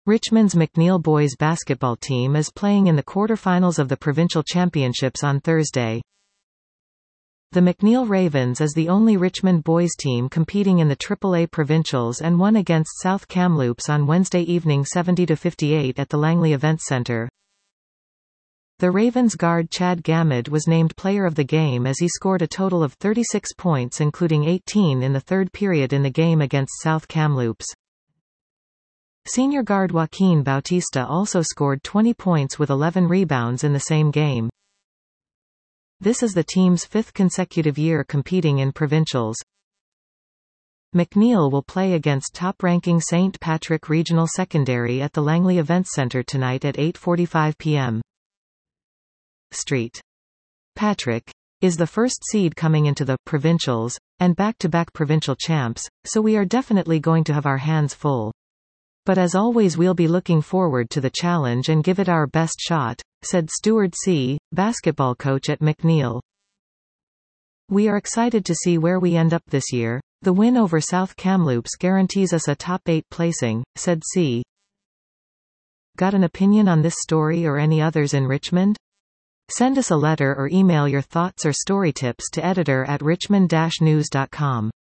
Richmond's McNeil boys basketball team is playing in the quarter-finals of the provincial championships on Thursday. The McNeil Ravens is the only Richmond boys team competing in the AAA Provincials and won against South Kamloops on Wednesday evening 70-58 at the Langley Events Centre. The Ravens guard Chad Gammid was named player of the game as he scored a total of 36 points, including 18 in the third period in the game against South Kamloops. Senior guard Joaquin Bautista also scored 20 points with 11 rebounds in the same game. This is the team's fifth consecutive year competing in provincials. McNeil will play against top-ranking St. Patrick Regional Secondary at the Langley Events Centre tonight at 8:45 p.m. St. Patrick is the first seed coming into the provincials, and back-to-back provincial champs, so we are definitely going to have our hands full. But as always, we'll be looking forward to the challenge and give it our best shot, said Stuart C., basketball coach at McNeil. We are excited to see where we end up this year. The win over South Kamloops guarantees us a top 8 placing, said C. Got an opinion on this story or any others in Richmond? Send us a letter or email your thoughts or story tips to editor@richmond-news.com.